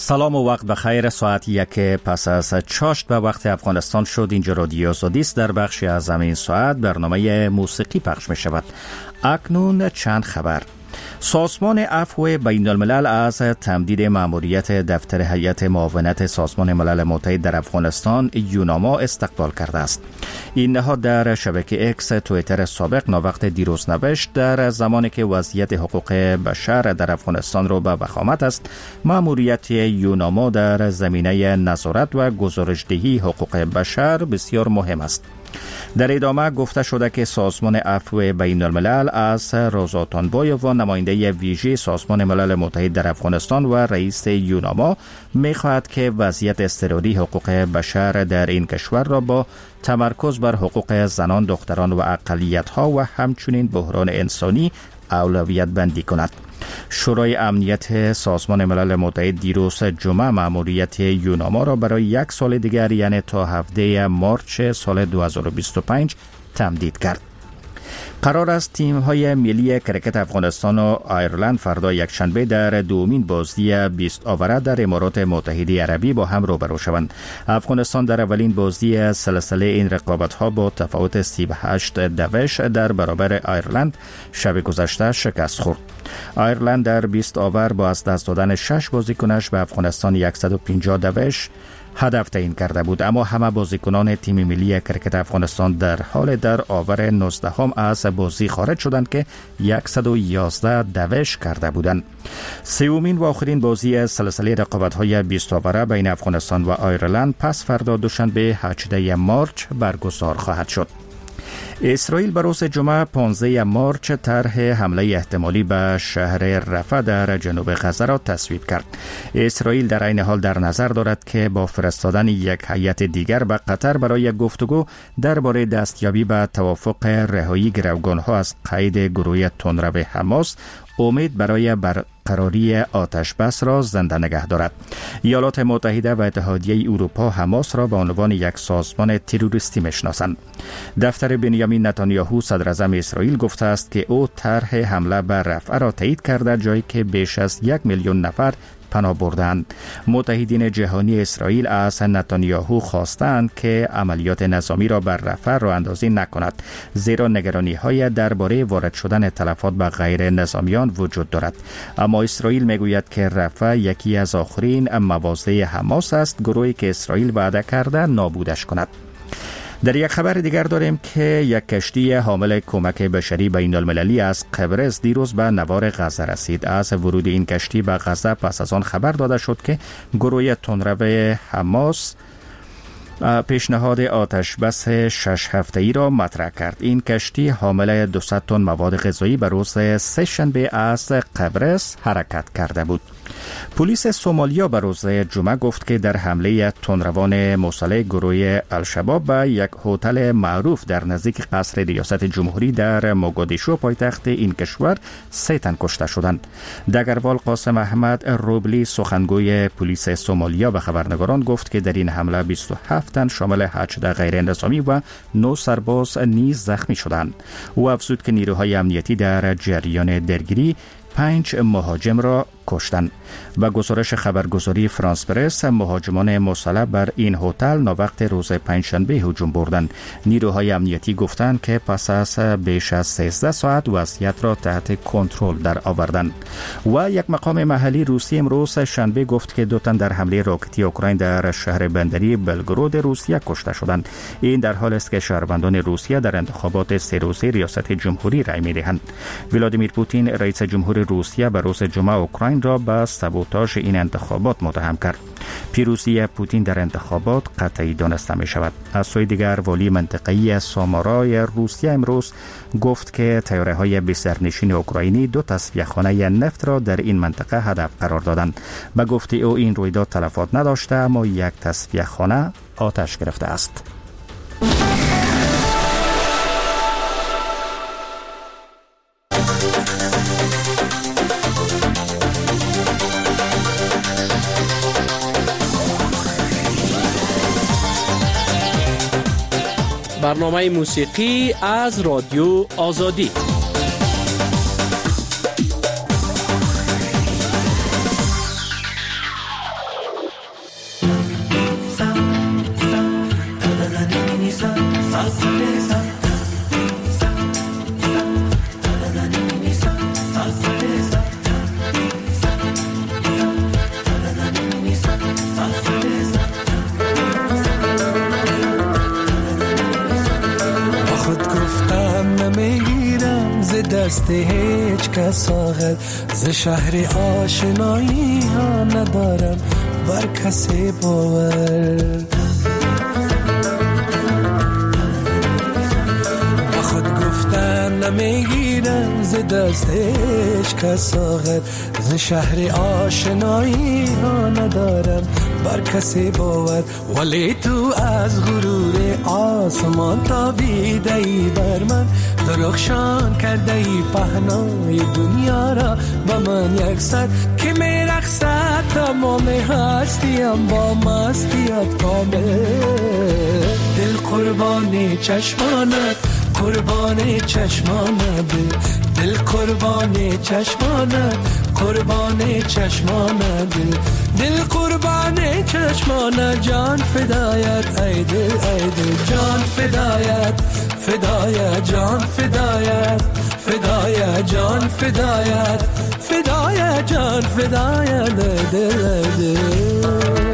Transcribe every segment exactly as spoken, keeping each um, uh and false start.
سلام و وقت بخیر. ساعت یک پس از چاشت به وقت افغانستان شد. اینجا رادیو آزادی است. در بخشی از همین ساعت برنامه موسیقی پخش می شود. اکنون چند خبر. سازمان عفو بین الملل از تمدید مأموریت دفتر هیئت معاونت سازمان ملل متحد در افغانستان یوناما استقبال کرده است. این نهاد در شبکه اکس توییتر سابق ناوقت دیروز نوشت در زمانی که وضعیت حقوق بشر در افغانستان را به وخامت است، مأموریت یوناما در زمینه نظارت و گزارشدهی حقوق بشر بسیار مهم است. در ادامه گفته شده که سازمان عفو بین الملل از روزا تانبایوف و نماینده ویژه سازمان ملل متحد در افغانستان و رئیس یوناما می‌خواهد که وضعیت اضطراری حقوق بشر در این کشور را با تمرکز بر حقوق زنان، دختران و اقلیت‌ها و همچنین بحران انسانی اولویت بندی کند. شورای امنیت سازمان ملل متحد دیروز جمعه مأموریت یوناما را برای یک سال دیگر یعنی تا هفته مارچ سال دو هزار و بیست و پنج تمدید کرد. قرار است تیم‌های ملی کرکت افغانستان و آیرلند فردا یکشنبه در دومین بازی بیست آوره در امارات متحده عربی با هم روبرو شوند. افغانستان در اولین بازی سلسله این رقابت‌ها با تفاوت سی و هشت دوش در برابر آیرلند شب گذشته شکست خورد. آیرلند در بیست آور با از دست دادن شش بازیکنش به افغانستان صد و پنجاه دوش هدف تعیین کرده بود، اما همه بازیکنان تیم ملی کرکت افغانستان در حال در آور نوزدهم از بازی خارج شدند که صد و یازده دوش کرده بودند. سومین و آخرین بازی سلسله رقابت‌های بیست آوره بین افغانستان و آیرلند پس فردا دوشنبه هجدهم مارچ برگزار خواهد شد. اسرائیل به روز جمعه پانزدهم مارچ طرح حمله احتمالی به شهر رفح در جنوب غزه را تصویب کرد. اسرائیل در این حال در نظر دارد که با فرستادن یک هیئت دیگر به قطر برای گفتگو درباره دستیابی به توافق رهایی گروگان‌ها از قید گروه تندرو حماس امید برای برقراری آتش بس را زنده نگه دارد. ایالات متحده و اتحادیه اروپا حماس را به عنوان یک سازمان تروریستی میشناسند. دفتر بنیامین نتانیاهو صدر اعظم اسرائیل گفته است که او طرح حمله بر رفح را تایید کرده، جایی که بیش از یک میلیون نفر پناه بردند. متحدین جهانی اسرائیل از نتانیاهو خواستند که عملیات نظامی را بر رفح راه اندازی نکند، زیرا نگرانی‌های درباره وارد شدن تلفات به غیر نظامیان وجود دارد. اما اسرائیل میگوید که رفح یکی از آخرین مواضع حماس است، گروهی که اسرائیل وعده کرده نابودش کند. در یک خبر دیگر داریم که یک کشتی حامل کمک بشری بین المللی از قبرس دیروز به نوار غزه رسید. از ورود این کشتی به غزه پس از آن خبر داده شد که گروه تندرو حماس پیشنهاد آتش بس شش هفته‌ای را مطرح کرد. این کشتی حامل دویست تن مواد غذایی به روز سه شنبه از قبرس حرکت کرده بود. پلیس سومالیا به روز جمعه گفت که در حمله تندروان مسلح گروه الشباب به یک هتل معروف در نزدیک قصر ریاست جمهوری در موگادیشو پایتخت این کشور سه تن کشته شدند. دگروال قاسم احمد روبلی سخنگوی پلیس سومالیا به خبرنگاران گفت که در این حمله بیست و هفت تن شامل هجده غیر نظامی و نه سرباز نیز زخمی شدند. او افزود که نیروهای امنیتی در جریان درگیری پنج مهاجم را کشتند. با گزارش خبرگزاری فرانس پرس، مهاجمان مسلح بر این هتل ناوقت روز پنجشنبه هجوم بردند. نیروهای امنیتی گفتند که پس از بیش از سیزده ساعت وضعیت را تحت کنترل در آوردند. و یک مقام محلی روسی امروز شنبه گفت که دو تن در حمله راکتی اوکراین در شهر بندری بلگراد روسیه کشته شدند. این در حالی است که شهروندان روسیه در انتخابات سه روزه ریاست جمهوری رای می‌دهند. ولادیمیر پوتین رئیس جمهور روسیه به روز جمعه اوکراین را به سابوتاژ این انتخابات متهم کرد. پیروزی پوتین در انتخابات قطعی دانسته می شود. از سوی دیگر والی منطقه‌ای سامارای روسیه امروز گفت که طیاره های بسرنشین اوکراینی دو تصفیه‌خانه نفت را در این منطقه هدف قرار دادند. به گفته او این رویداد تلفات نداشته، اما یک تصفیه‌خانه آتش گرفته است. برنامه موسیقی از رادیو آزادی. گفتم نمیگیرم ز دست هیچ کس آخر، ز شهر آشنایی ها ندارم بر کسی باور. با خود گفتم نمیگیرم ز دست هیچ کس آخر، ز شهر آشنایی ها ندارم بر کسی باور. ولی تو از غرور آسمان تابیده ای بر من، درخشان کرده ای پهنای دنیا را با من یک سر، که می رقصد تمام هستیم با مستیت کامل. دل قربانی چشمانت، قربانی چشمانت، دل قربانی چشمانت، قربانی چشمانت، دل قربانی چشمانت، جان فدایت ای دل ای دل، جان فدایت فدایت، جان فدایت فدایت، جان فدایت فدایت، جان فدایت ای دل ای دل.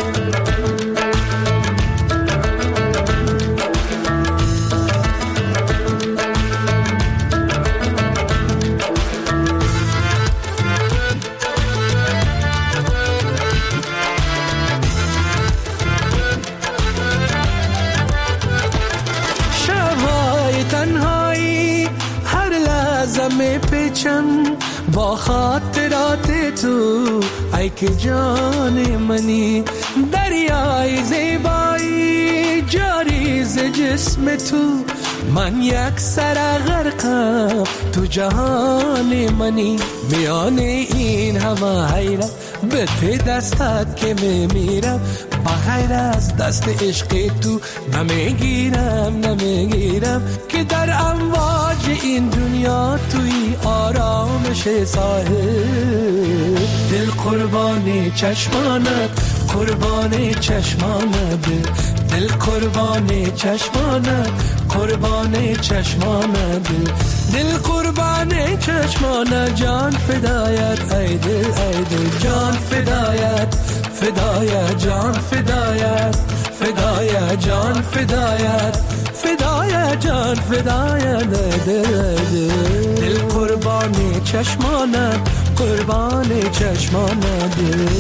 می پیچم با خاطرات تو، ای که جان منی، دریای زیبایی جاری ز جسم تو. من یک سر غرقم تو جهان منی، میان این همه حیرت به ته دستت که میمیرم. بغیر از دست عشق تو نمیگیرم نمیگیرم، که در امواج این دنیا توی آرامش ساحل. دل قربانی چشمانت، قربانی چشمانت، دل قربانی چشمانت، قربانی چشمانت، دل قربانی چشمانت، جان فدایت ای دل ای دل، جان فدایت فدایت، جان فدایت فدایت، جان فدایت فدایت، جان فدایت ای دل ای دل. دل قربانی چشمانت، قربانی چشمانت،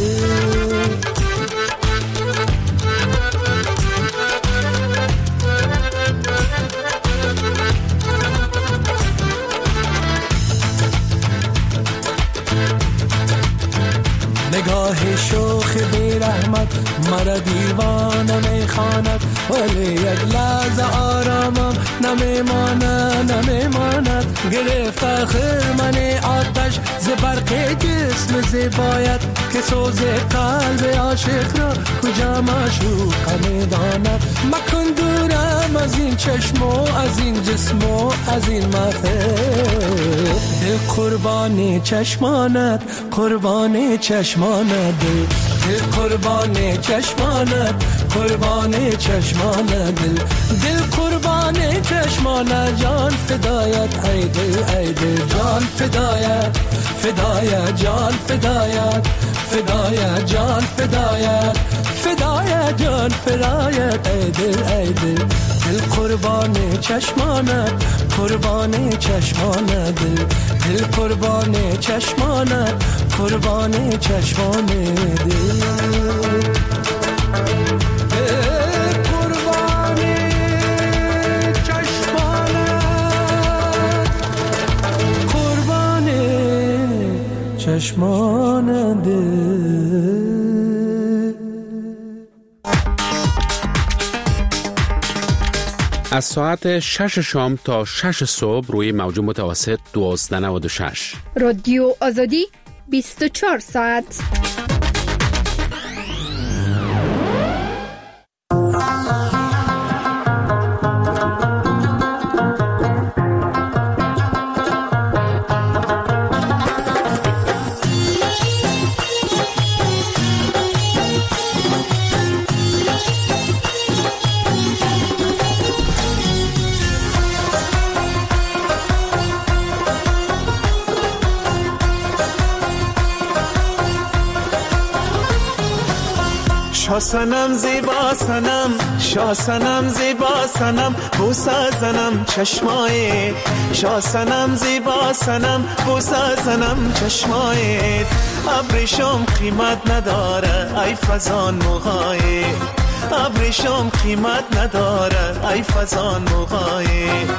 نگاه شوخ بی رحمت مرا دیوانه میخواند، ولی یک لحظه آرامم نمیماند نمیماند. گرفت آخر من آتش ز برق جسم زیبایت، که سوز قلب عاشق را کجا معشوق میداند. مکن دورم از این چشم و از این جسم و از این محفل. دل قربانی چشمانت، قربانی چشمانت، دل قربانی چشمانت، قربانی چشمانت، دل قربانی چشمانت، جان فدایت ای دل ای دل، جان فدایت فدایت، جان فدایت فدایت، جان فدایت فدایت، جان فدایت ای دل ای دل. دل قربانی چشمانت، قربانی چشمانت، دل قربانی چشمانت، قربانی چشمانت، دل قربانی چشمانت، قربانی چشمانت، دل. از ساعت شش شام تا شش صبح روی موج متوسط دوازده نود و شش رادیو آزادی بیست و چهار ساعت. شاه سنم زیبا سنم، شاه صنم زیبا صنم بوسه زنم چشمایت، شاه صنم زیبا صنم بوسه زنم چشمایت. ابریشم قیمت نداره ای فزان موهایت، ابریشم قیمت نداره ای فزان موهایت.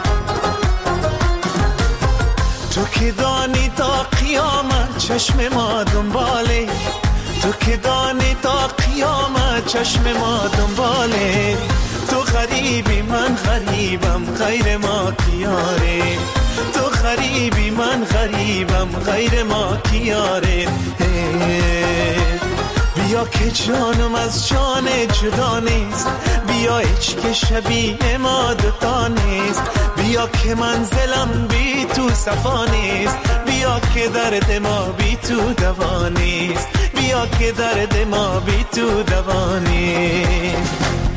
تو که دانی تا قیامت چشم ما دنباله، تو که دانی تا قیامت چشم ما دنباله. تو غریبی من غریبم غیر ما کیاره، تو غریبی من غریبم غیر ما کیاره. بیا که جانم از جان جدا نیست، بیا هیچ که شبیه ما دوتا نیست. بیا که منزلم بی تو صفا نیست، بیا که درد ما بی تو دوا نیست، بیا که درد ما بی تو دوا نیست.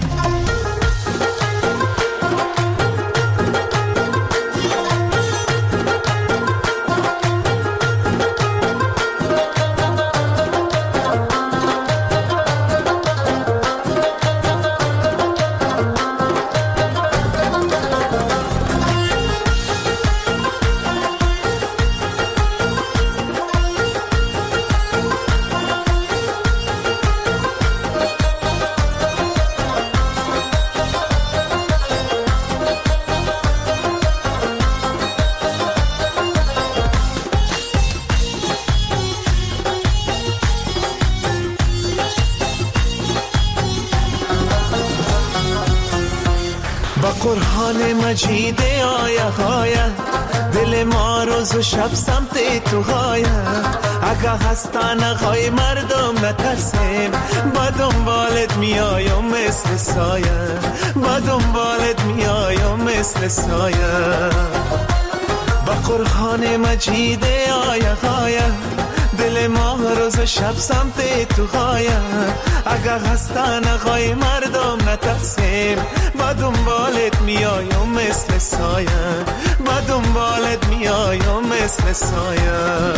قرآن مجید آیه آیه دل ما روز و شب سمت تو های. اگه هستن خواهی مردم نترسیم، با دنبالت میایم مثل سایه، با دنبالت میایم مثل سایه. با قرآن مجید آیه آیه دل ما روز و شب سمت تو های. اگه هستن خواهی مردم نترسیم، با دنبالت میایم مثل سایه، با دنبالت میایم مثل سایه.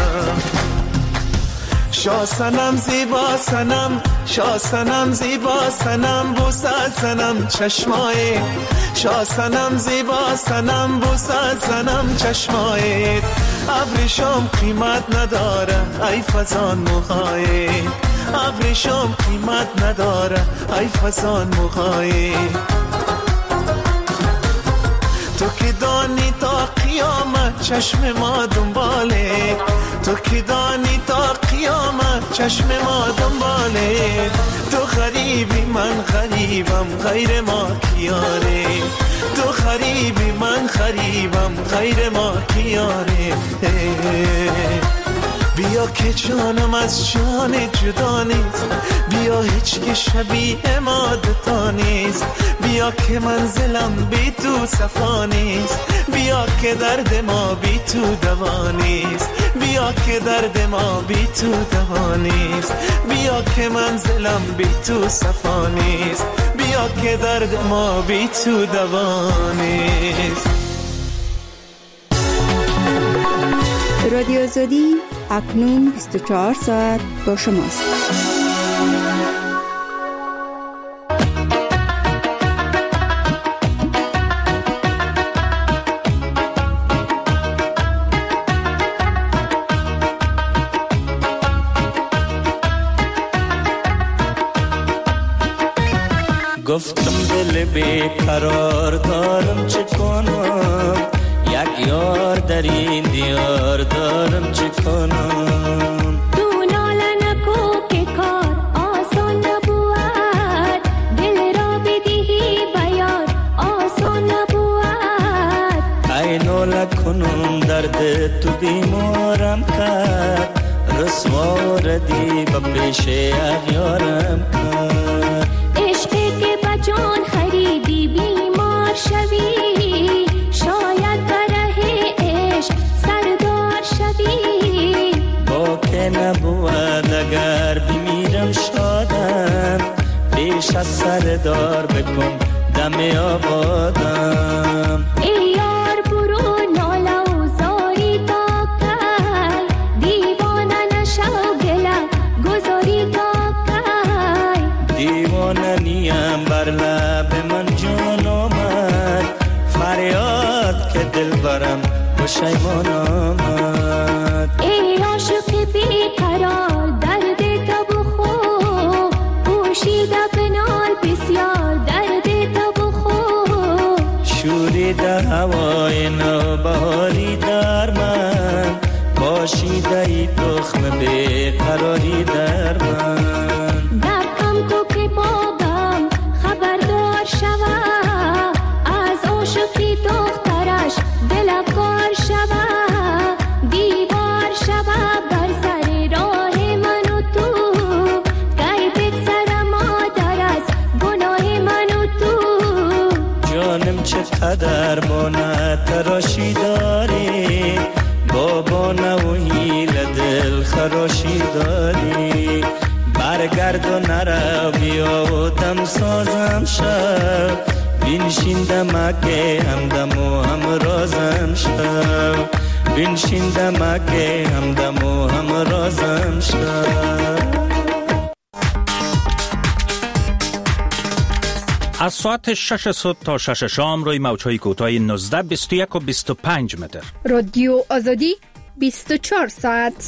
شاه صنم زیبا صنم، شاه صنم زیبا صنم بوسه زنم چشمایت، شاه صنم زیبا صنم بوسه زنم چشمایت. ابریشم قیمت نداره ای فزان موهایت، ابریشم قیمت نداره ای فزان موهایت. تو که دانی تا قیامت چشم ما دنباله، تو که دانی تا قیامت چشم ما دنباله. تو غریبی من غریبم غیر ما کیاره، تو غریبی من غریبم غیر ما کیاره. بیا که جانم از جان جدا نیست، بیا هیچ که شبیه ما دوتا نیست. بیا که منزلم بی تو صفا نیست، بیا که درد ما بی تو دوا نیست، بیا که درد ما بی تو دوا نیست. بیا که منزلم بی تو صفا نیست، بیا که درد ما بی تو دوا نیست. رادیو آزادی اکنون بیست و چهار ساعت با شماست. گفتم دل بیقرار دارم چه کنم، یک یار در این دیار دارم چه کنم. تو ناله نکو که کار آسان نبود، دل را بدهی بیار آسان نبود. ای ناله کنم درد تو بیمارم کرد، رسوا ردی با پیش اغیارم کرد. عشقی که بجان خریدی بیمار شوی، شاید بره عشق سردار شوی. با که نبود اگر بمیرم شادم، پیش از سردار بکن دم آبادم. ای یار برو ناله و زاری تا کی، دیوانه نشو گله گذاری تا کی. دیوانه نیم بر لب برم پشیمان آمد. ای عاشق بیقرار درد تو بخو، پوشیده بنال بسیار درد تو بخو. شوریده هوای نوبهاری در من، باشیده ای تخم بیقراری در من. دردم تو که باغم خبردار شوه، از عاشقی دخترش دلکار شوه. دیوار شوه بر سر راه من و تو، قلبت سر مادر از گناه من و تو. جانم چقدر بانه تراشی داری، بابا نوهی لدل خراشی داری. برگرد و نرو بیا و دم سازم شب، بینشین دمکه همدم و همرازم شب. بینشین دمکه همدم و همرازم شب. از ساعت شش صبح تا شش شام روی موجهای کوتاه نوزده، بیست و یک و بیست و پنج متر. رادیو آزادی بیست و چهار ساعت.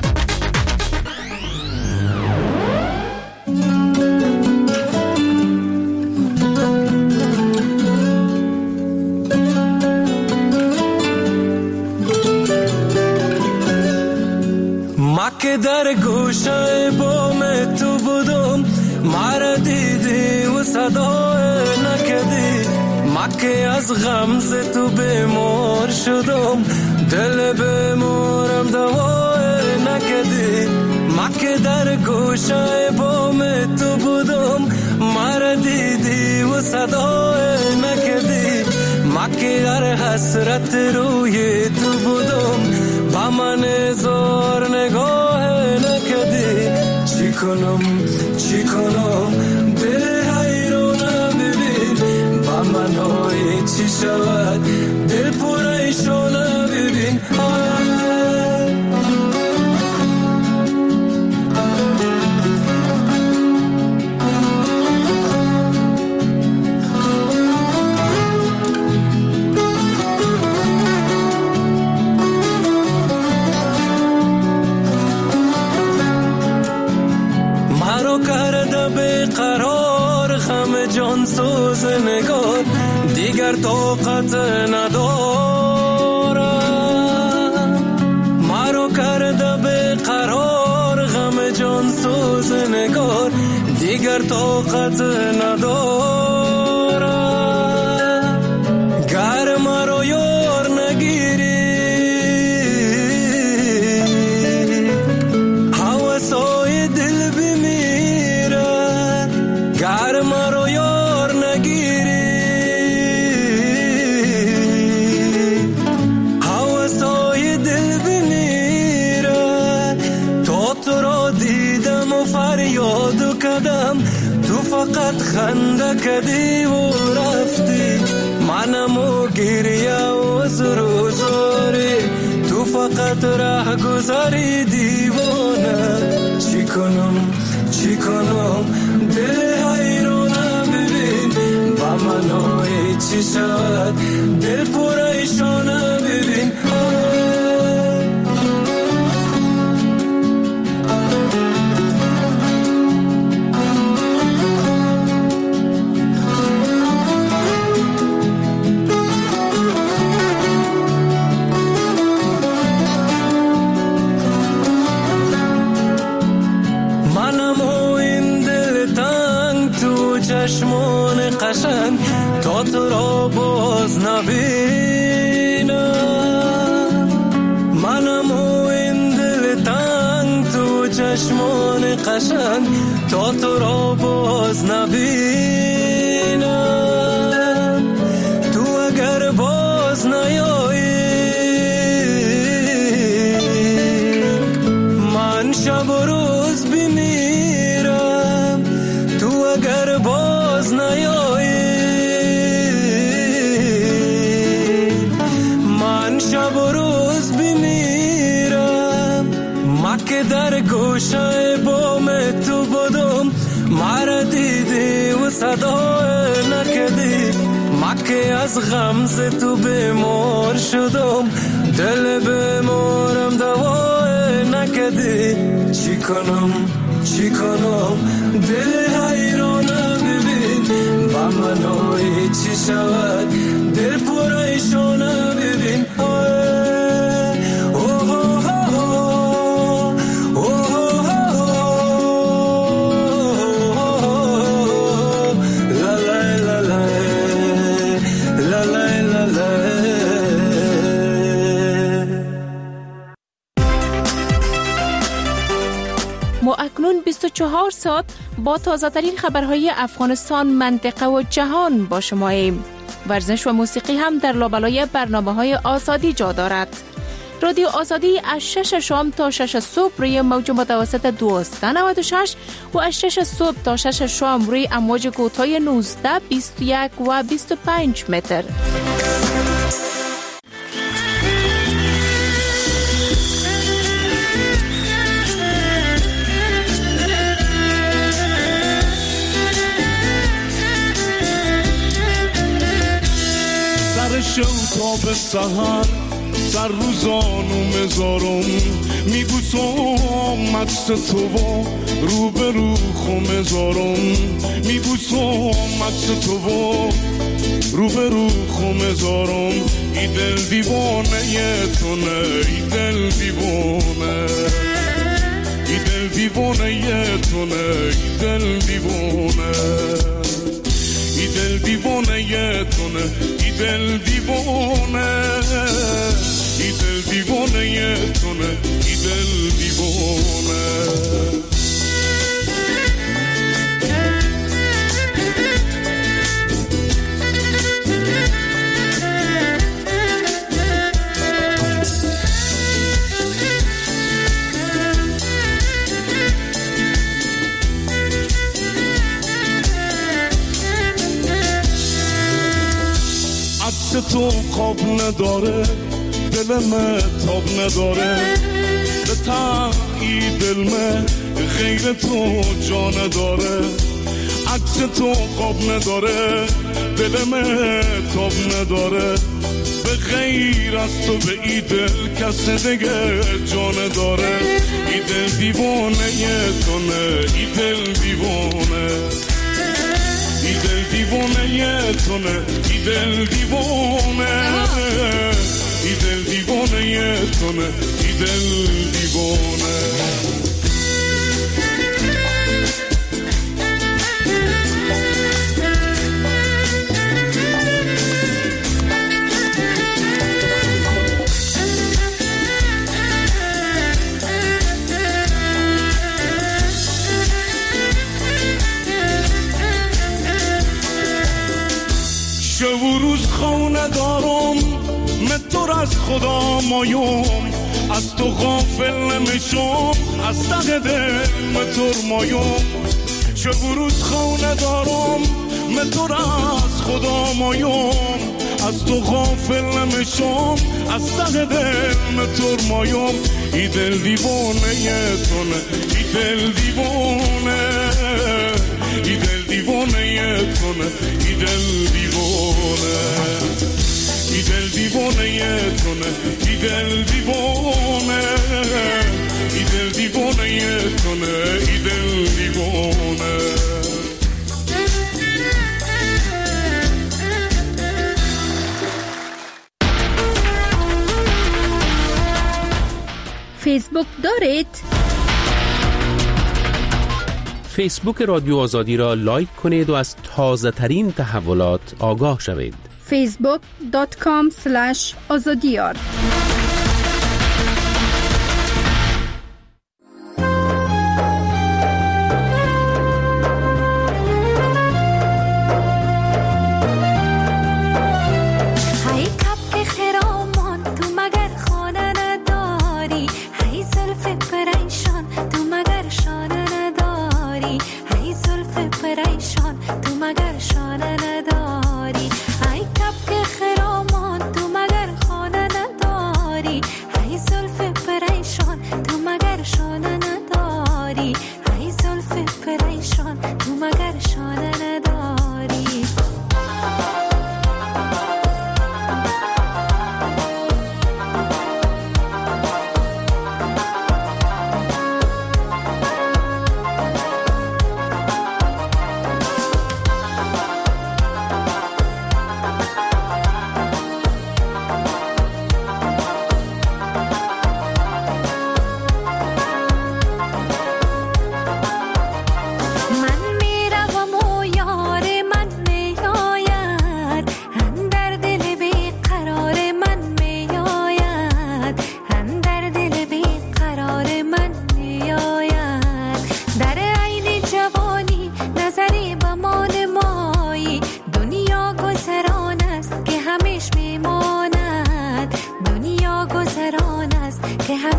که در گوشه بام تو بودم، مرا دیدی و صدا نکدی. مکه از غمز تو بیمار شدم، دل بیمارم دوا نکدی. مکه در گوشه بام تو بودم، مرا دیدی و صدا نکدی. مکه در حسرت روی تو بودم، با من زار نگاه نکدی. چی کنم چی کنم دل حیرانم ببین، با من های چی شود دل پریشانم ببین. جان سوز نگار دیگر طاقت ندارم. مرا کرده به قرار غم جان سوز نگار دیگر طاقت ندارم. گر مرا یار نگیری هوسای دل بمیره. گر مرا تو فقط خنده کدی و رفتی، منمو گریه و زرو زاری. تو فقط ره گذاری دیوانه. چی کنم چی کنم دل حیرانم ببین، با من های چی شد دل پریشانم ببین. چشمان قشنگ تا تو را باز نبینم. منم و این دل تنگ تو چشمان قشنگ تا تو را باز نبینم. تو اگر باز نیایی من شب و روز بمیرم. تو اگر باز نیایی من شب و روز بمیرم. مکه در گوشه بام تو بودم، مرا دیدی و صدا نکدی. مکه که از غمز تو بیمار شدم، دل بیمارم دوای نکده. چی کنم چی کنم دل حیرانه ببین، با منای چی شود دل پریشانه ببین. ما اکنون بیست و چهار ساعت با تازه ترین خبرهای افغانستان، منطقه و جهان با شماییم. ورزش و موسیقی هم در لابلای برنامه‌های آزادی جا دارد. رادیو آزادی از شش شام تا شش صبح روی موج متوسط دویست و نود و شش و از شش صبح تا شش شام روی امواج کوتاه نوزده، بیست و یک و بیست و پنج متر. شو تا به سهر سر روزانو مزارم، میبوسم عکس تو و رو به رو خو مزارم، میبوسم عکس تو و رو به رو خو مزارم. ای دل دیوانه تونه، ای دل دیوانه، ای دل دیوانه تونه، ای دل دیوانه، ای دل دیوانه تونه، ای دل دیوانه، ای دل دیوانه تونه، ای دل دیوانه. تو خواب نداره، دل من تاب نداره، به تنهی دل من غیر تو جا نداره. عکس تو خواب نداره، دل من تاب نداره، به غیر از تو به ای دل کس دیگه جا نداره. ای دل دیوانه تونه، ای دل دیوانه، ای دل دیوانه تونه، ای دل دیوانه، ای دل دیوانه تونه، ای دل دیوانه. شب و روز خونه دارم، من تو از خدا مایم، از تو غافل نمیشم، از ته دل من تو مایم. شب و روز خونه دارم، من تو از خدا مایم، از تو غافل نمیشم، از ته دل من تو مایم. ای دل دیوانه تونه، ای دل دیوانه، ای دل دیوانه تونه، ای دل دیوانه، ای دل دیوانه تونه، ای دل دیوانه، ای دل دیوانه تونه، ای دل دیوانه. فیسبوک دارید؟ فیسبوک رادیو آزادی را لایک کنید و از تازه ترین تحولات آگاه شوید. فیسبوک دات کام اسلش آزادیار. ای کپ که خرامان تو مگر خانه نداری.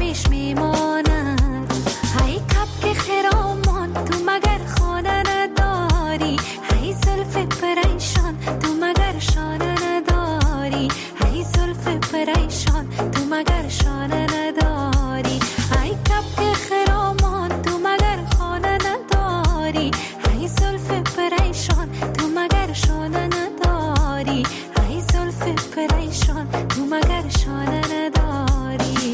بهش میماند. هی کپک خرامان تو مگر خانه نداری، هی زلف پریشان تو مگر شانه نداری، هی زلف پریشان تو مگر شانه نداری، هی کپک خرامان تو مگر خانه نداری، هی زلف پریشان تو مگر شانه نداری، هی زلف پریشان تو مگر شانه نداری.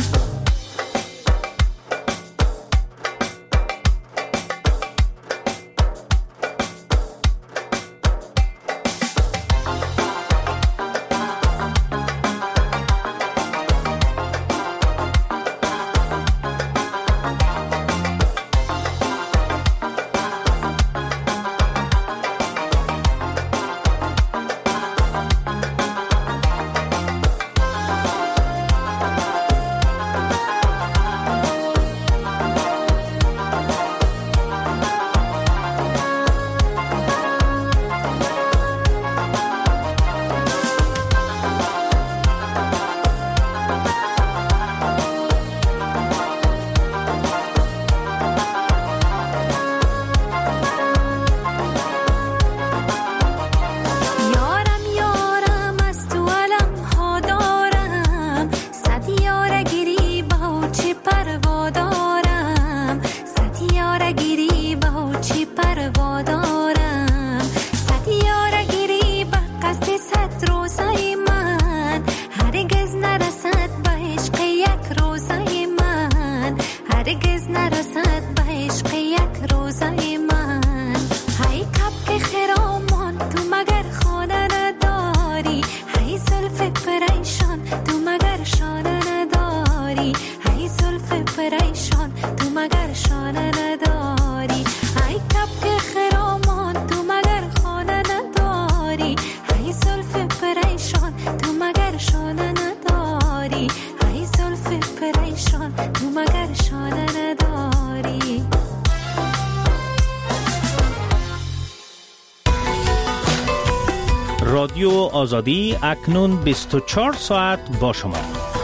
رادیو آزادی اکنون بیست و چهار ساعت با شما.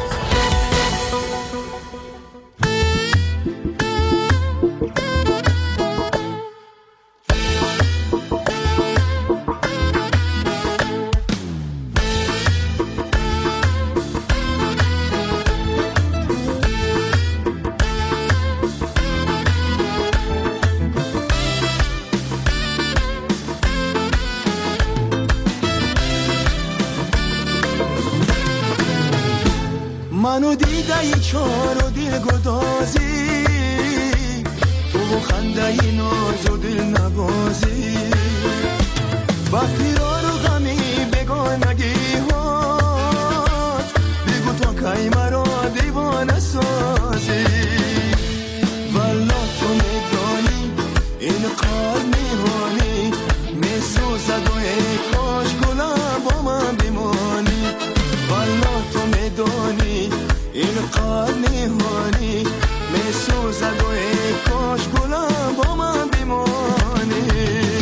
منو دیده ای چار و دل گدازی، تو خنده ای ناز و دل نبازی، با فرار و غمی بگانگی هات، بگو تو که مرا دیوانه سازی. والا تو میدانی این قلب میهانی میسوزد و ای کاش گلم با من بمانی. والا تو میدانی این قلب میهانی میسوزد و ای کاش گلم با من بمانی.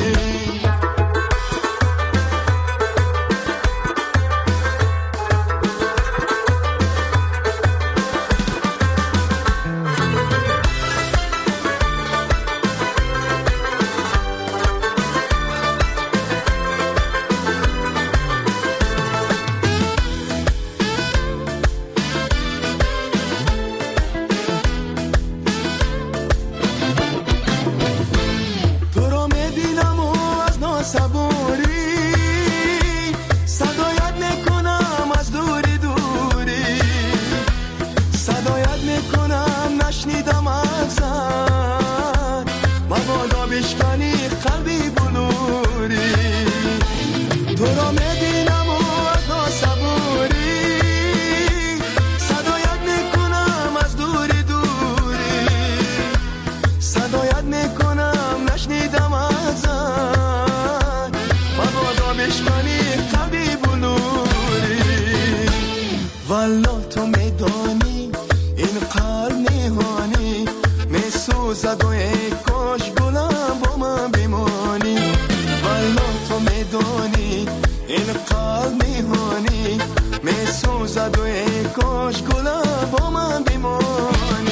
والا تو میدانی این قلب نهانی میسوزد و ای کاش گلم با من بمانی. والا تو میدانی این قلب نهانی میسوزد و ای کاش گلم با من بمانی.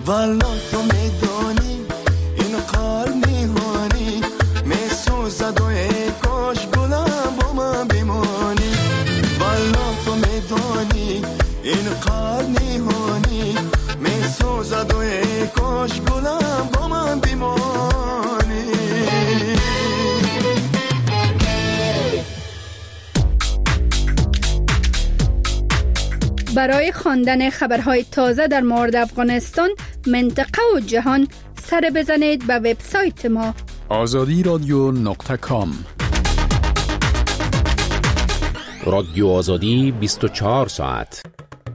والا تو میدانی این قال میهانی میسوزد و ای کاش گلم با من بمانی والا تو میدانی این قال میهانی میسوزد و ای کاش گلم با من بمانی. برای خواندن خبرهای تازه در مورد افغانستان، منطقه و جهان سر بزنید به وبسایت ما آزادی رادیو نقطه کام. رادیو آزادی بیست و چهار ساعت.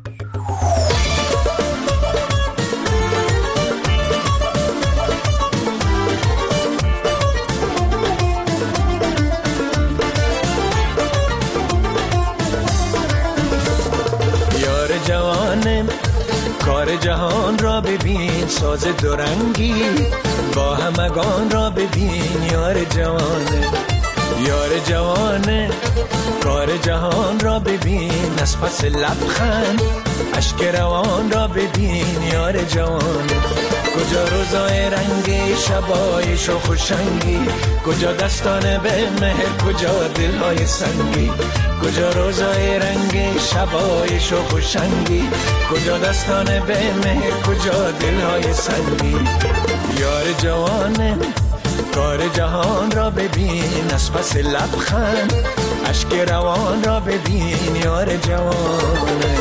جوانم کار جهان را ببین، ساز دورنگی با همگان را ببین. یار جوانه یار جوانه کار جهان را ببین، از پس لبخند اشک روان را ببین. یار جوانه کجا روزای رنگی شبایش و خوشنگی، کجا دستان به مهر، کجا دلهای سنگی. کجا روزای رنگی شبایش و خوشنگی، کجا دستان به مهر، کجا دلهای سنگی. یار جوانه کار جهان را ببین، از پس لبخند اشک روان را ببین. یار جوانه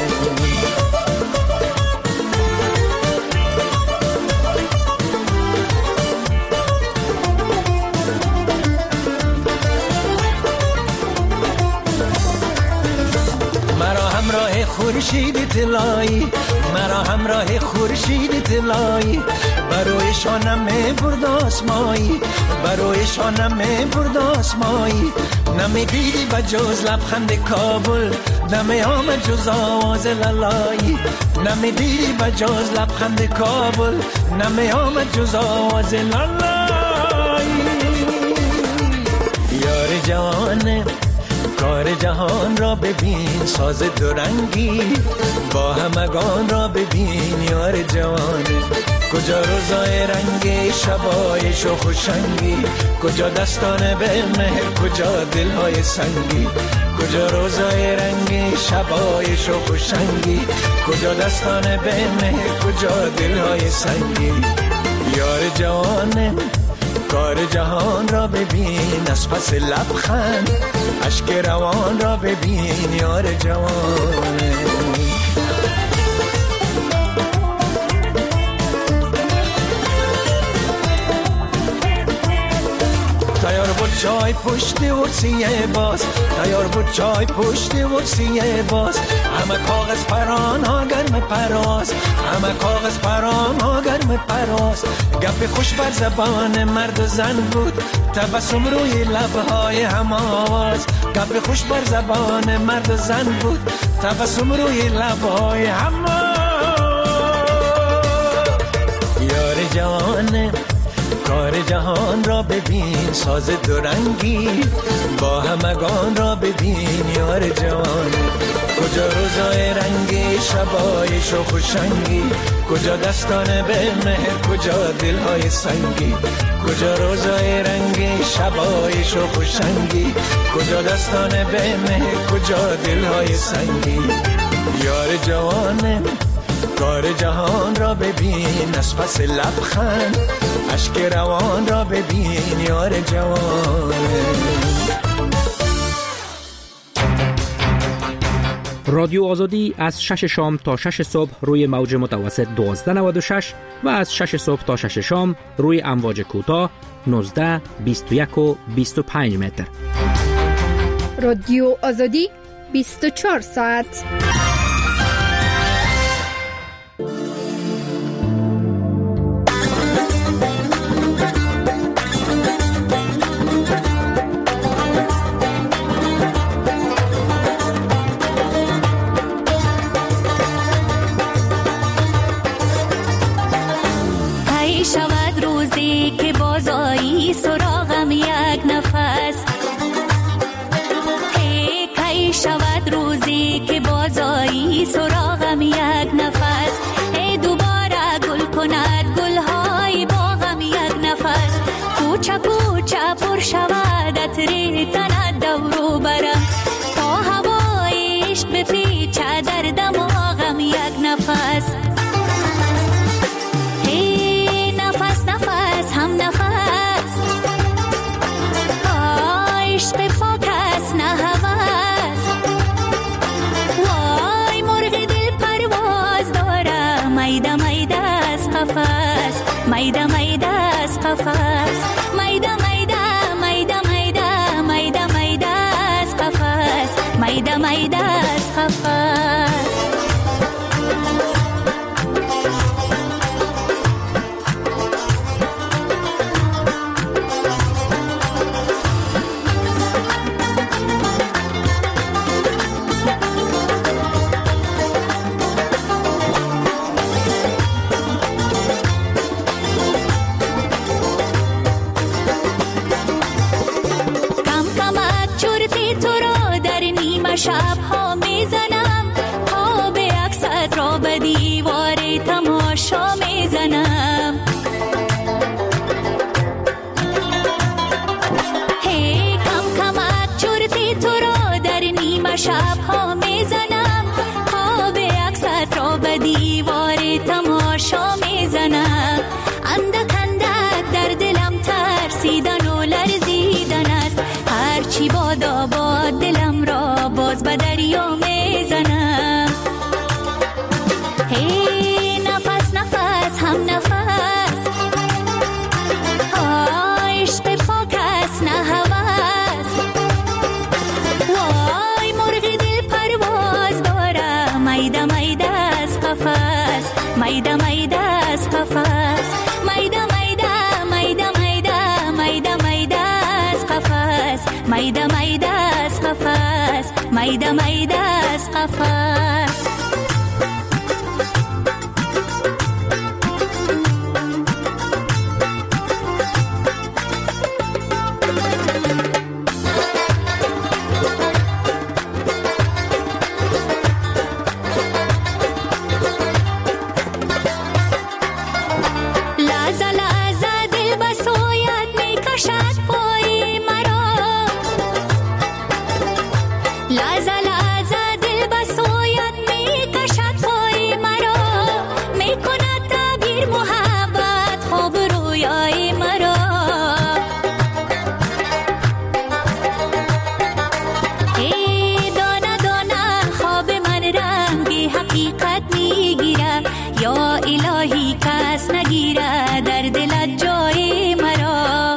خورشید طلایی، مرا همراه خورشید طلایی، بروی شانم برد آسمایی، بروی شانم برد آسمایی. نمی دیدی با جز لبخند کابل، نمی آمد جز آواز لالایی. نمی دیدی با جز لبخند کابل، نمی آمد جز آواز لالایی. یار جوانه کار جهان را ببین، ساز دورنگی با همگان را ببین. یار جوانه کجا روزای رنگی شبایش و خوشنگی، کجا دستان به مهر، کجا دلهای سنگی. کجا روزای رنگی شبایش و خوشنگی، کجا دستان به مهر، کجا دلهای سنگی. یار جوانه کار جهان را ببین، از پس لبخند اشک روان را ببین. یار جوانه تیار بود چای پشت ورسیه باز، تیار بود چای پشت ورسیه باز. همه کاغذ پران ها گرم پراز، همه کاغذ پران ها گرم پراز. گپ خوش بر زبان مرد و زن بود، تبسم روی لبهای هم آواز. گپ خوش بر زبان مرد و زن بود، تبسم روی لبهای هم آواز. یار جوانه کار جهان را ببین، ساز دورنگی با همگان را ببین. یار جوانه کجا روزای رنگی شبایش و خوشنگی، کجا دستان به مهر، کجا دلهای سنگی. کجا روزای رنگی شبایش و خوشنگی، کجا دستان به مهر، کجا دلهای سنگی. یار جوانه کار جهان را ببین، از پس لبخند اشک روان را ببین. یار جوانه رادیو آزادی از شش شام تا شش صبح روی موج متوسط دوازده نود و شش و از شش صبح تا شش شام روی امواج کوتاه نوزده، بیست و یک و بیست و پنج متر. رادیو آزادی بیست و چهار ساعت. سراغم یک نفس هی کی شود روزی که بازایی سراغم یک نفس ای دوباره گل کنم ری تن دورو برم تا هوای عشق بپیچه در دماغم یک نفس هی نفس نفس هم نفس عشق پاک است نه هوس وای مرغ دل پرواز داره میده میده از قفس میده میده از قفس میده میده میده میده میده میده از قفس میده میده از قفس شب ها میزنم ها به عکست را به دیوار تماشا میزنم هی کم کمک چرتی تو را در نیمه شب ها میزنم ها به عکست را به دیوار تماشا میزنم اندک اندک در دلم ترسیدن و لرزیدن است هرچی بادا باد دلم را باز به دریا میزنم هی نفس نفس هم نفس عشق پاک است نه هوس وای مرغ دل پرواز داره میده میده از قفس میده میده از قفس میده میده میده میده میده میده از قفس میده میده از قفس میده میده از قفس لحظه لحظه دل به سویت میکشد پای مرا لحظه لحظه دل به سویت میکشد پای مرا میکند تعبیر محبت خواب رویای مرا ای دانه دانه خواب من رنگی حقیقت میگیره یا الهی کس نگیره در دلت جای مرا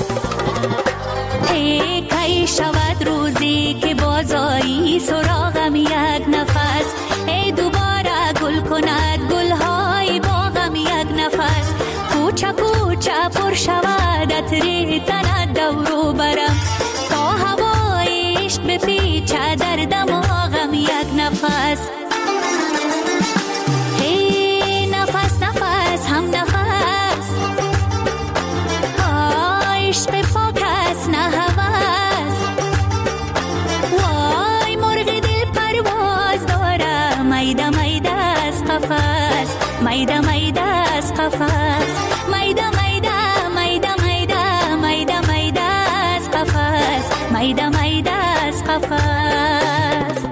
ای کی شود روزی که بازایی سراغم یک نفس ای دوباره گل کند گلهای باغم یک نفس کوچه کوچه پر شود عطر تن دورو برم تا هوای عشق بپیچه در دماغم یک نفس هی نفس نفس هم نفس عشق پاک است نه هوس وای مرغ دل پرواز داره میده میده از قفس میده میده از قفس میده میده میده میده میده میده از قفس میده میده از قفس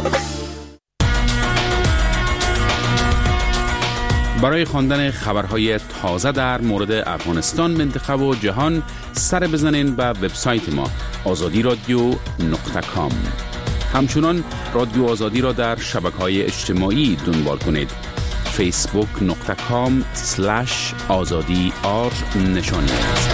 برای خواندن خبرهای تازه در مورد افغانستان، منطقه و جهان سر بزنین به وبسایت ما آزادی رادیو نقطه کام. همچنان رادیو آزادی را در شبکه‌های اجتماعی دنبال کنید. فیسبوک نقطه کام سلش آزادی آر نشانی است.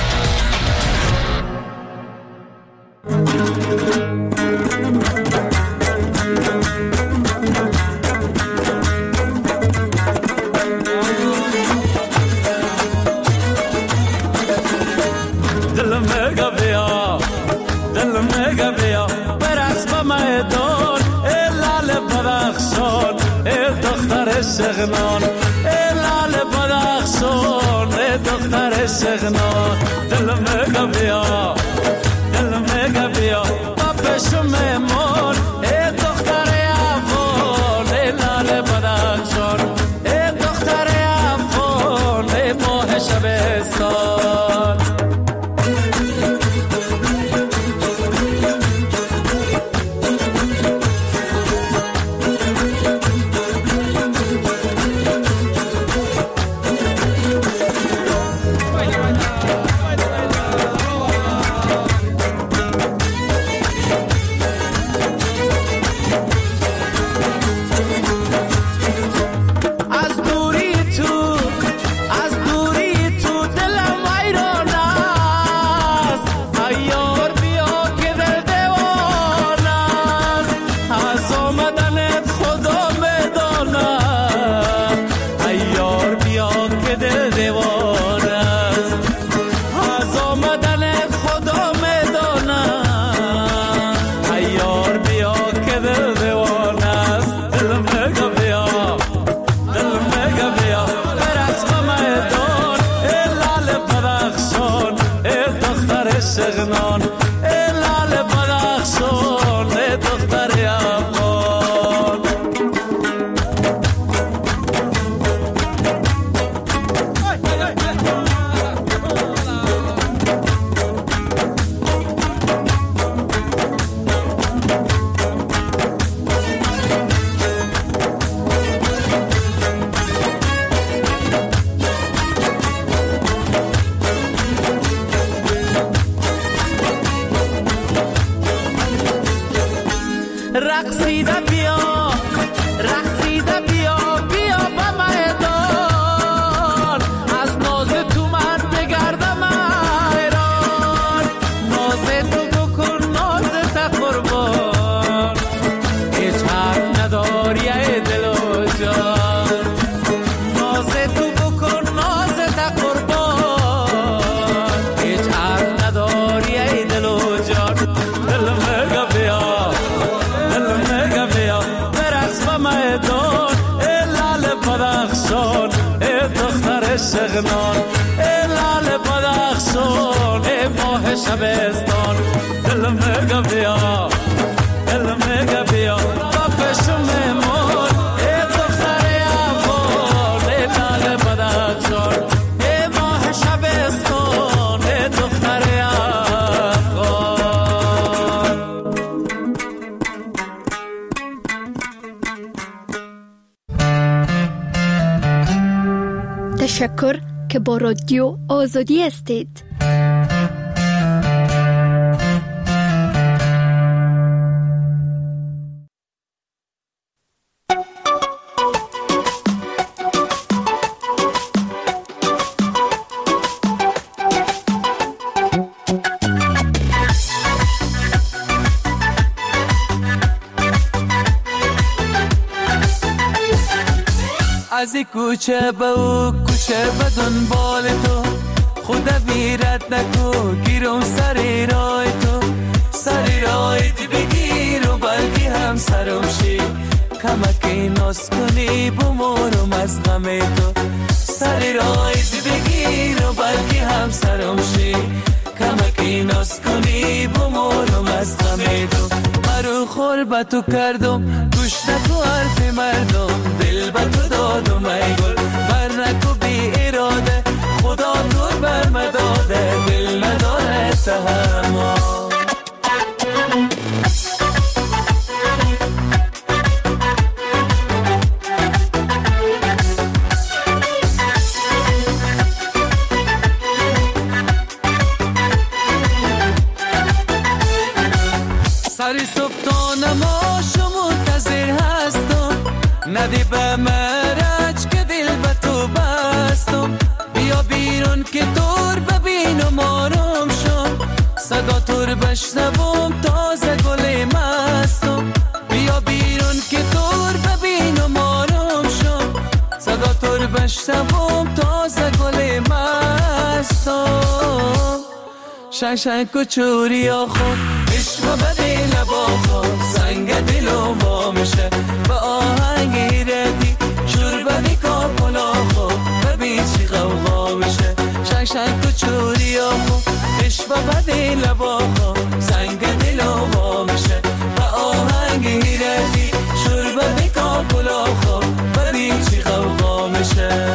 سغنان ای لال بدخشان ای دختر سغنان دل مگا بیا دل مگا بیا بابشو میمون ای دختر افغان ای لال بدخشان ای دختر افغان ای ماه شبستان رقصیده بیا رقصیده بیا بیا به میدان از ناز تو من بگردم ایران ناز تو بکن ناز تا قربان هیچ حرف نداری ای دل و جان ناز تو بکن ناز تا قربان هیچ حرف نداری ای دل و جان دل مگه بیا شغنان ای لال بدخشان ای ماه شبستان دل مگه بیا دل مگه بیا با پشم مون ای دختر افغان ای لال بدخشان ای ماه شبستان ای دختر افغان. تشکر که با رادیو آزادی هستید. از این کوچه به او کوچه به دنبال تو خدا بیرت نکو گیرم سری رای تو سری رای دی بگیر و بلکه هم سرم شی کمکی ناز کنی بمورم از غم تو سری رای دی بگیر و بلکه هم سرم شی کمکی ناز کنی بمورم از غم تو مرو خور با تو کردم گوش نکو حرف مردم دل با تو دادم ای گل بر نکو بی اراده خدا تو بر مداده دل نداره تحمل سری صبح تا نماشو منتظر هستم ندی به مرج که دل به تو بستم بیا بیرون که دور ببینم آرام شم صدا تور بشنوم تازه گل مستم بیا بیرون که دور ببینم آرام شم صدا تور بشنوم تازه گل مستم شنگ شنگ کچوری آخو عشق بدی لبا خود سنگ دلو با میشه با آهنگ ردی شور بدی کاپلا خود ببین چی غوغا میشه شنگ شنگ کچوری آخو عشق بدی لبا خود سنگ دلو با میشه با آهنگ ردی شور بدی کاپلا خود ببین چی غوغا میشه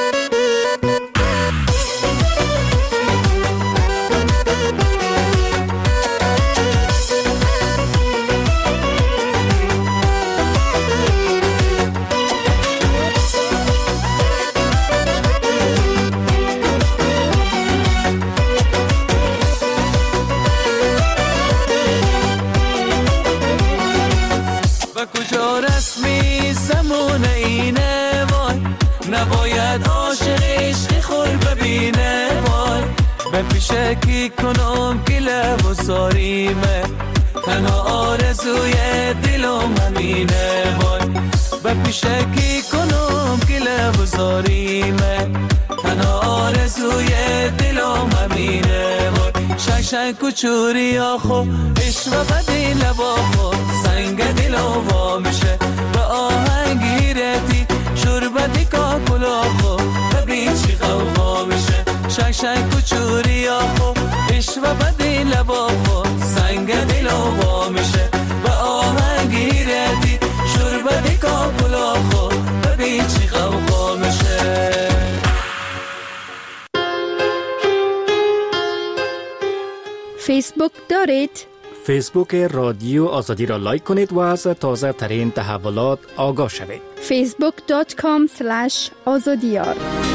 نباید عاشق عشقی خور ببینه وای به پیشه کی کنم که لب و ساریمه تنها آرزوی دلم همینه وای به پیشه کی کنم که لب و ساریمه تنها آرزوی دلم همینه وای شنگ شنگ کچوری آخو عشق بدی لبا خود سنگ دلم وا میشه به آهنگی ردی شربتی کاکلا خو ببین چی غوغا میشه شنگ شنگ کچوری آخو عشق بدی لبا خو سنگ دلو وا میشه به آهنگی ردی شربتی کاکلا خو ببین چی غوغا میشه فیسبوک دارید؟ فیسبوک رادیو آزادی را لایک کنید و از تازه ترین تحولات آگاه شوید. فیسبوک دات کام اسلش آزادیار.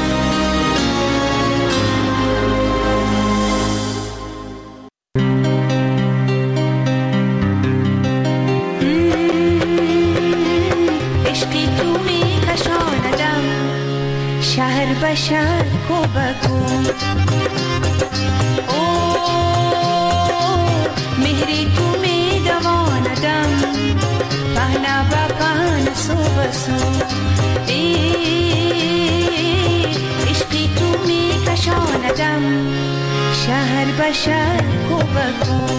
عشقی تو می کشاندم شهر به شهر کو بکو مهری تو می دواندم پهنا با پهن سو بسو عشقی تو می کشاندم شهر به شهر کو بکو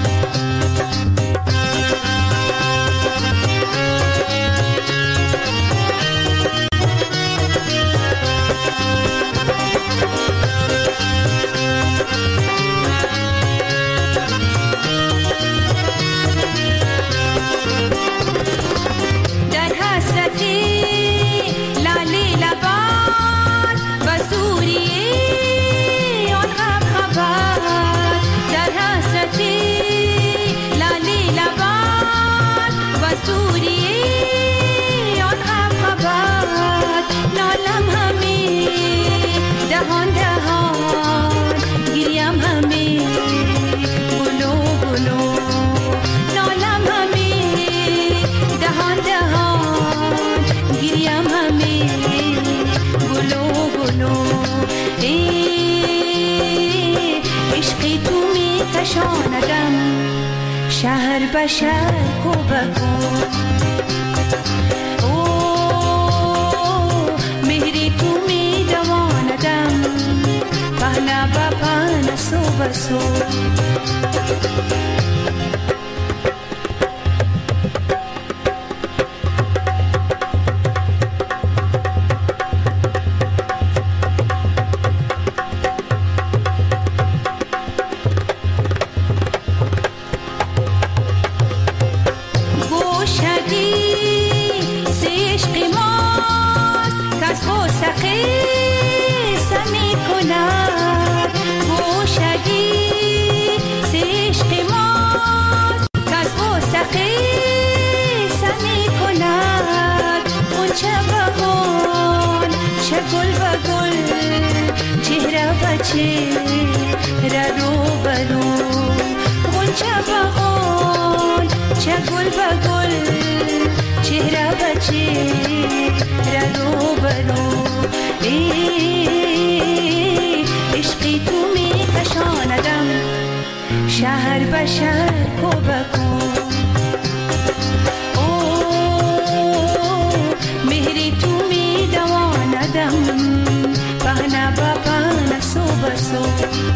کشاندم شهر به شهر کو بکو مهری تو می دواندم پهنا با پهن سو بسو عشقی تو می کشاندم شهر به شهر کو بکو مهری تو می دواندم پهنا با پهن سو بسو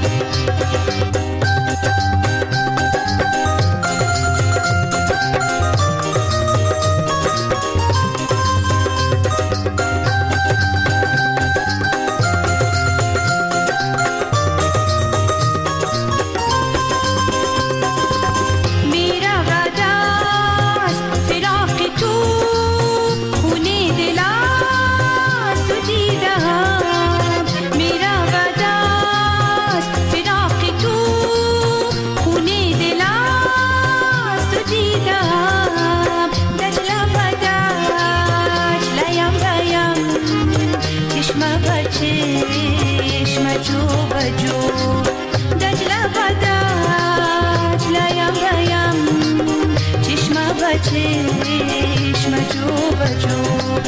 چشم جو بجو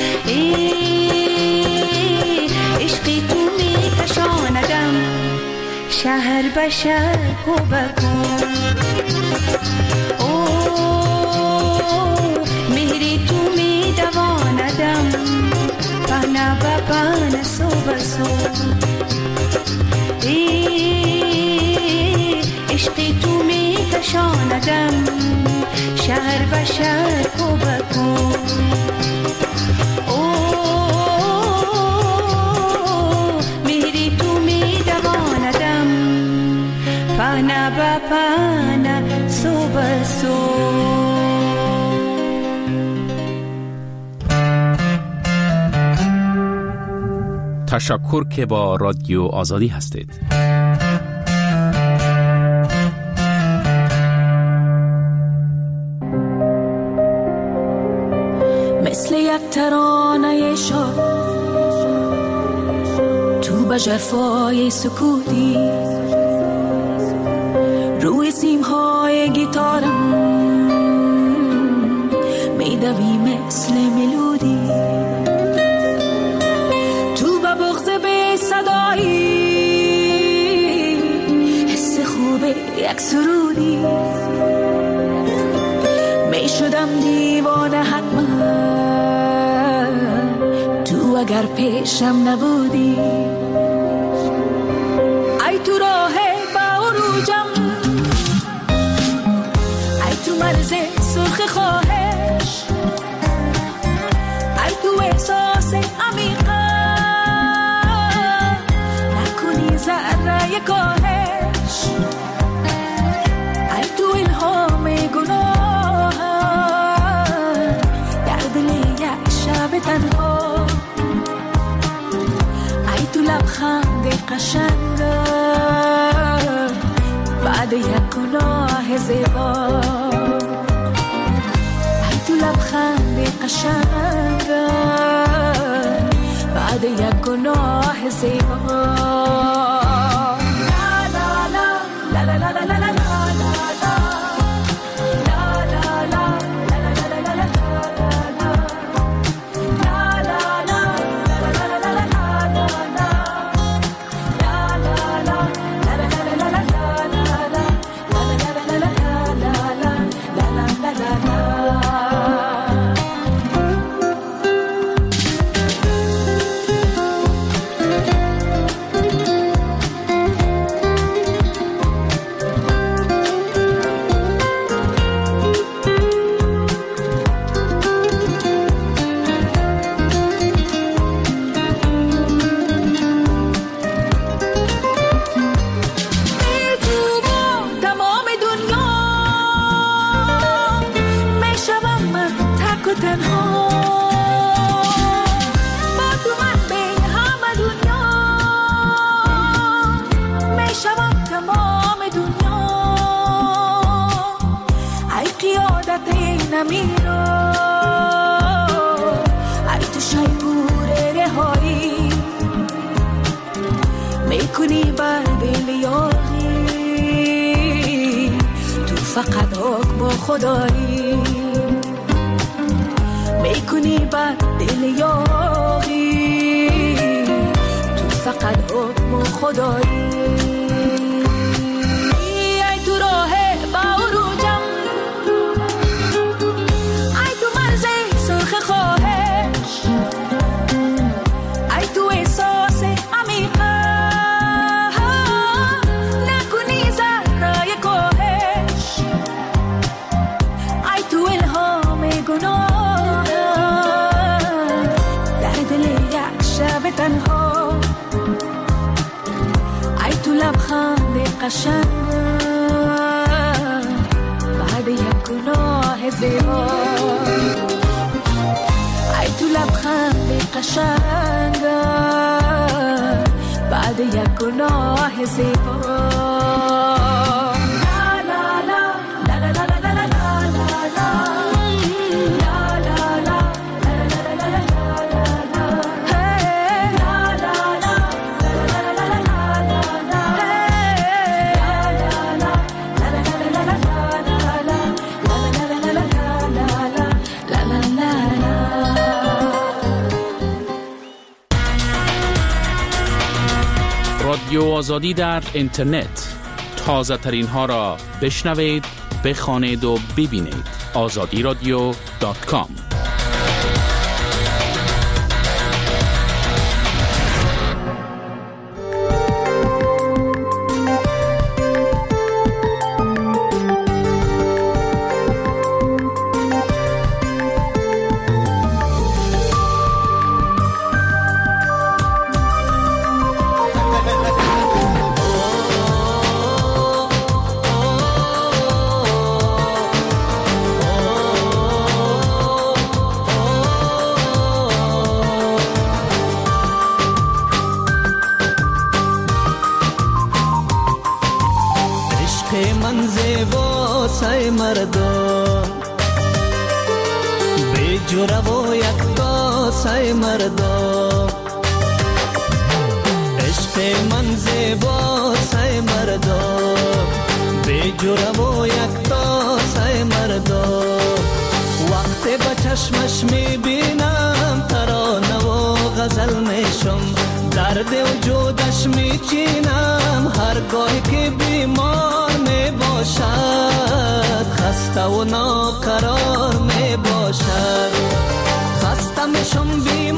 عشقی تو می کشاندم شهر به شهر کو بکو مهری تو می دواندم پهنا با پهن سو بسو عشقی تو می کشاندم شهر به شهر کو بکو مهری تو می دواندم پهنا با پهن سو بسو تشکر که با رادیو آزادی هستید. ترانه شاد تو به ژرفای سکوتی روی سیمهای گیتارم میدوی مثل ملودی تو به بغض بی صدایی حس خوب یک سرودی می شدم دیوانه حتما تو اگر پیشم نبودی ای تو راه با عروجم ای تو مرز سرخ خواهش ای تو احساس عمیقه نکنی ذره کاهش ای تو الهام گناه در دل یک شب تنها ای تو لبخند قشنگ بعد یک گناه زیبا ای تو لبخند قشنگ بعد یک گناه زیبا فقط حکم خدایی میکنی بر دل یاغی تو فقط حکم خدایی ای تو راه با عروجم ای تو مرز سرخ خواهش ای تو احساس عمیقه نکنی ذره کاهش ای تو الهام گناه در دل یک شب تنها ای تو لبخند قشنگ بعد یک گناه زیبا ای تو لبخند قشنگ بعد یک گناه زیبا رادیو آزادی در اینترنت تازه ترین ها را بشنوید، بخوانید و ببینید. آزادی رادیو دات کام. مردم به جرا و یک سای مردا عشق من زیبا سای مردا بی جرم و یکتا سای مردا وقتی با چشمش میبینم ترانه و غزل میشم درد وجودش میچینم هرگاهی که بیمار میباشد خسته و ناقرار میباشد خسته میشم بی